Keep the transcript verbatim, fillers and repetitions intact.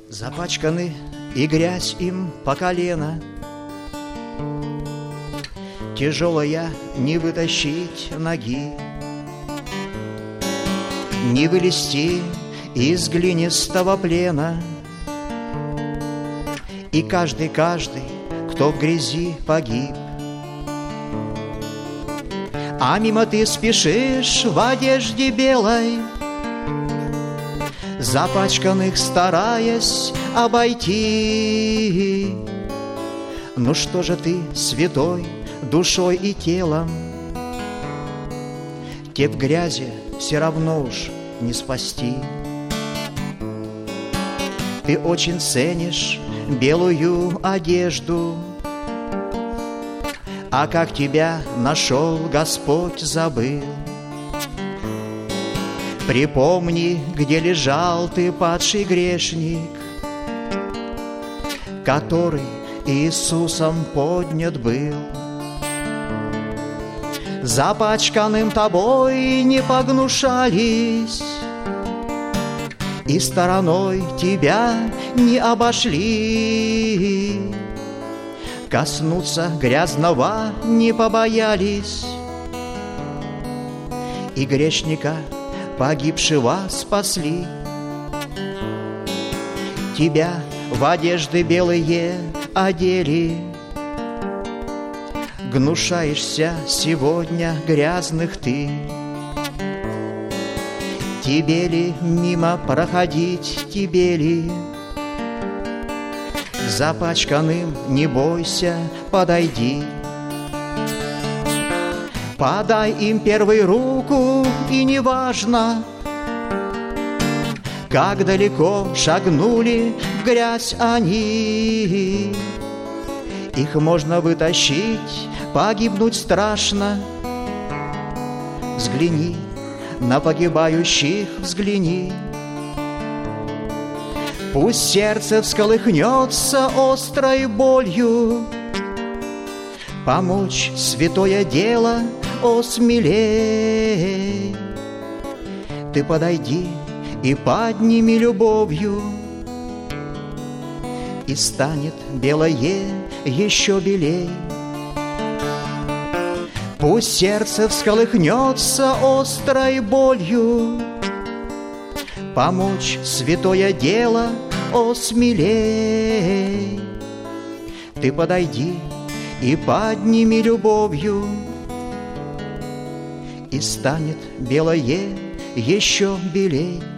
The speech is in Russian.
Запачканы и грязь им по колено, тяжелая не вытащить ноги, не вылезти из глинистого плена. И каждый, каждый, кто в грязи погиб. А мимо ты спешишь в одежде белой, запачканных стараясь обойти. Ну что же ты, святой, душой и телом, те в грязи все равно уж не спасти. Ты очень ценишь белую одежду, а как тебя нашел Господь, забыл. Припомни, где лежал ты, падший грешник, который Иисусом поднят был. Запачканным тобой не погнушались, и стороной тебя не обошли. Коснуться грязного не побоялись, и грешника погибшего спасли. Тебя в одежды белые одели, гнушаешься сегодня грязных ты. Тебе ли мимо проходить, тебе ли? Запачканным не бойся, подойди. Подай им первой руку, и неважно, как далеко шагнули в грязь они. Их можно вытащить, погибнуть страшно. Взгляни на погибающих, взгляни. Пусть сердце всколыхнется острой болью, помочь святое дело, о, смелей. Ты подойди и подними любовью, и станет белое еще белей. Пусть сердце всколыхнется острой болью, помочь святое дело, о, смелей. Ты подойди и подними любовью, и станет белое еще белей.